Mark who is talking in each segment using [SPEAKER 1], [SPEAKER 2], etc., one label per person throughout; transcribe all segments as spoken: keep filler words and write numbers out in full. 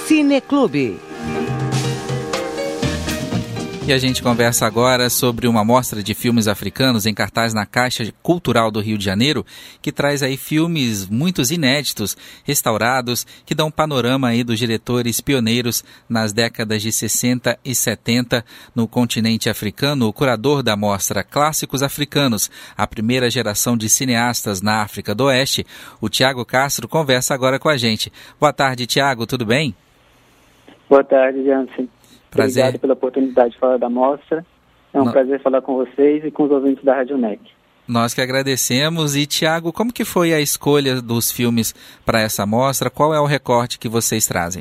[SPEAKER 1] Cineclube.
[SPEAKER 2] E a gente conversa agora sobre uma mostra de filmes africanos em cartaz na Caixa Cultural do Rio de Janeiro, que traz aí filmes muitos inéditos, restaurados, que dão um panorama aí dos diretores pioneiros nas décadas de sessenta e setenta no continente africano. O curador da mostra Clássicos Africanos, a primeira geração de cineastas na África do Oeste, o Tiago Castro, conversa agora com a gente. Boa tarde, Tiago, tudo bem?
[SPEAKER 3] Boa tarde, Jansen.
[SPEAKER 2] Prazer.
[SPEAKER 3] Obrigado pela oportunidade de falar da mostra. É um
[SPEAKER 2] Não.
[SPEAKER 3] prazer falar com vocês e com os ouvintes da Rádio N E C.
[SPEAKER 2] Nós que agradecemos. E, Tiago, como que foi a escolha dos filmes para essa mostra? Qual é o recorte que vocês trazem?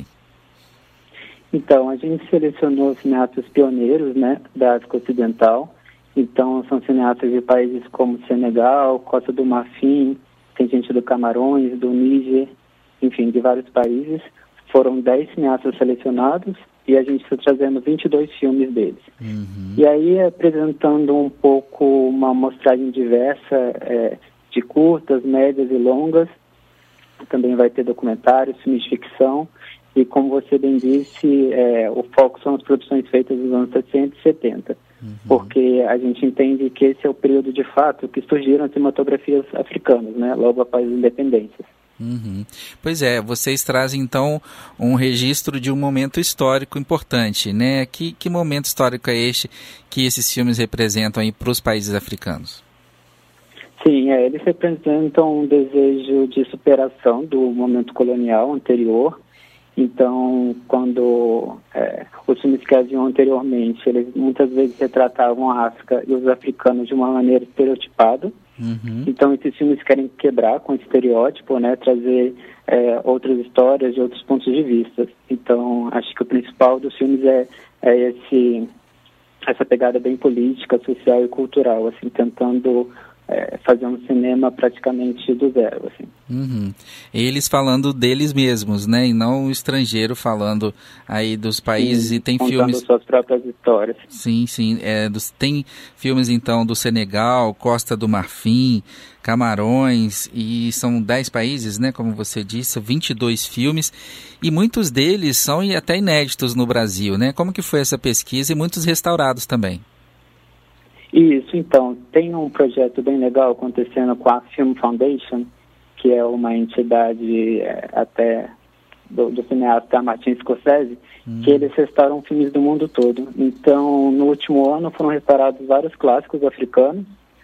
[SPEAKER 3] Então, a gente selecionou cineastas pioneiros, né, da África Ocidental. Então, são cineastas de países como Senegal, Costa do Marfim, tem gente do Camarões, do Níger, enfim, de vários países. Foram dez cineastas selecionados e a gente está trazendo vinte e dois filmes deles. Uhum. E aí, apresentando um pouco uma amostragem diversa é, de curtas, médias e longas. Também vai ter documentários, filmes de ficção. E como você bem disse, é, o foco são as produções feitas nos anos sessenta e setenta. Uhum. Porque a gente entende que esse é o período, de fato, que surgiram as cinematografias africanas, né, logo após as independências.
[SPEAKER 2] Uhum. Pois é, vocês trazem então um registro de um momento histórico importante, né? Que, que momento histórico é este que esses filmes representam aí para os países africanos?
[SPEAKER 3] Sim, é, eles representam um desejo de superação do momento colonial anterior. Então, quando é, os filmes que haviam anteriormente, eles muitas vezes retratavam a África e os africanos de uma maneira estereotipada. Uhum. Então, esses filmes querem quebrar com esse estereótipo, né, trazer é, outras histórias de outros pontos de vista. Então, acho que o principal dos filmes é, é esse, essa pegada bem política, social e cultural, assim, tentando é, fazer um cinema praticamente do zero, assim.
[SPEAKER 2] Uhum. Eles falando deles mesmos, né, e não o estrangeiro falando aí dos países. Sim, e tem
[SPEAKER 3] contando
[SPEAKER 2] filmes
[SPEAKER 3] suas próprias histórias.
[SPEAKER 2] Sim, sim, é, dos... tem filmes então do Senegal, Costa do Marfim, Camarões, e são dez países, né, como você disse, vinte e dois filmes, e muitos deles são até inéditos no Brasil, né? Como que foi essa pesquisa? E muitos restaurados também.
[SPEAKER 3] Isso, então, tem um projeto bem legal acontecendo com a Film Foundation, que é uma entidade é, até do, do cineasta Martin Scorsese, hum. que eles restauram filmes do mundo todo. Então, no último ano foram restaurados vários clássicos africanos,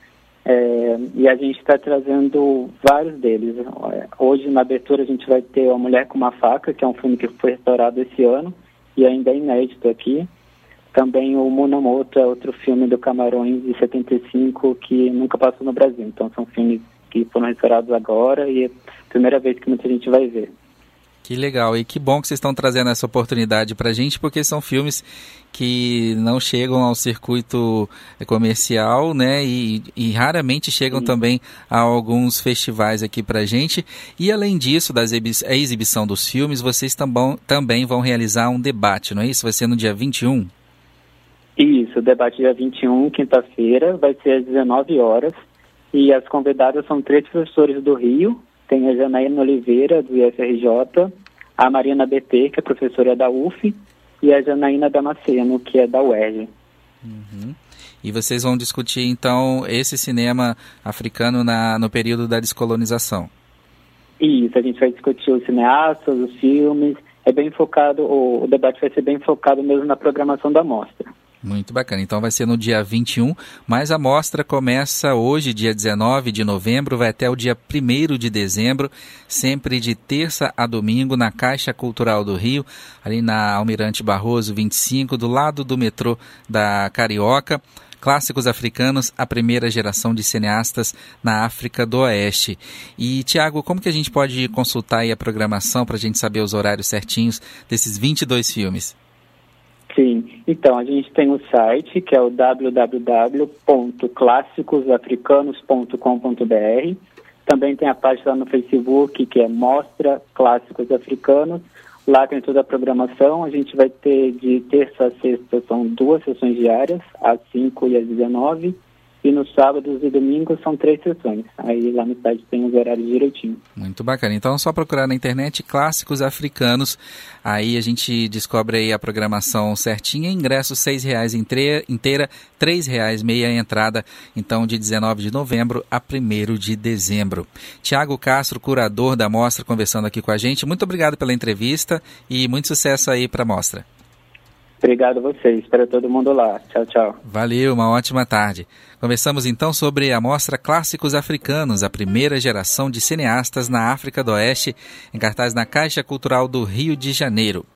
[SPEAKER 3] é, e a gente está trazendo vários deles. Hoje, na abertura, a gente vai ter A Mulher com uma Faca, que é um filme que foi restaurado esse ano, e ainda é inédito aqui. Também o Munamoto é outro filme do Camarões, de setenta e cinco, que nunca passou no Brasil. Então, são filmes que foram restaurados agora e é a primeira vez que muita gente vai ver.
[SPEAKER 2] Que legal, e que bom que vocês estão trazendo essa oportunidade para a gente, porque são filmes que não chegam ao circuito comercial, né, e, e raramente chegam Sim. também a alguns festivais aqui para a gente. E além disso, da a exibição dos filmes, vocês também, também vão realizar um debate, não é isso? Vai ser no dia vinte e um?
[SPEAKER 3] Isso, o debate dia vinte e um, quinta-feira, vai ser às dezenove horas. E as convidadas são três professores do Rio. Tem a Janaína Oliveira, do I F R J, a Marina B T, que é professora da U F, e a Janaína Damasceno, que é da U E R J.
[SPEAKER 2] Uhum. E vocês vão discutir, então, esse cinema africano na, no período da descolonização?
[SPEAKER 3] Isso, a gente vai discutir os cineastas, os filmes. É bem focado, o, o debate vai ser bem focado mesmo na programação da mostra.
[SPEAKER 2] Muito bacana. Então vai ser no dia vinte e um, mas a mostra começa hoje, dia dezenove de novembro, vai até o dia primeiro de dezembro, sempre de terça a domingo, na Caixa Cultural do Rio, ali na Almirante Barroso vinte e cinco, do lado do metrô da Carioca. Clássicos Africanos, a primeira geração de cineastas na África do Oeste. E, Tiago, como que a gente pode consultar aí a programação para a gente saber os horários certinhos desses vinte e dois filmes?
[SPEAKER 3] Sim, então a gente tem o site, que é o w w w ponto clássicos africanos ponto com ponto b r. Também tem a página no Facebook, que é Mostra Clássicos Africanos. Lá tem toda a programação. A gente vai ter de terça a sexta, são duas sessões diárias, às cinco e às dezenove. E nos sábados e domingos são três sessões. Aí lá no site tem os horários direitinho.
[SPEAKER 2] Muito bacana. Então é só procurar na internet Clássicos Africanos. Aí a gente descobre aí a programação certinha. Ingresso seis reais inteira, três reais meia entrada. Então de dezenove de novembro a primeiro de dezembro. Tiago Castro, curador da mostra, conversando aqui com a gente. Muito obrigado pela entrevista e muito sucesso aí para a mostra.
[SPEAKER 3] Obrigado a vocês, espero todo mundo lá. Tchau, tchau.
[SPEAKER 2] Valeu, uma ótima tarde. Conversamos então sobre a mostra Clássicos Africanos, a primeira geração de cineastas na África do Oeste, em cartaz na Caixa Cultural do Rio de Janeiro.